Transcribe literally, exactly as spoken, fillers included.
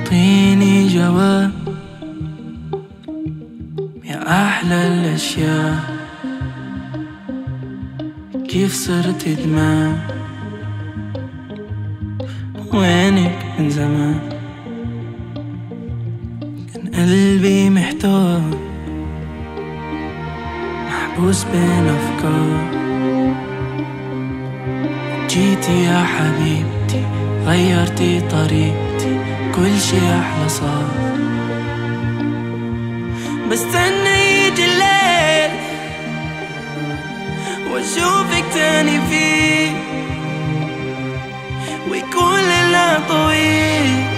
اعطيني جواب يا أحلى الأشياء، كيف صرت دماء؟ وينك من زمان؟ كان قلبي محتار محبوس بين أفكار. جيتي يا حبيبتي غيرتي طريقتي، كل شي أحلى صار. بستنى يجي الليل واشوفك تاني فيه، ويكون ليلة طويل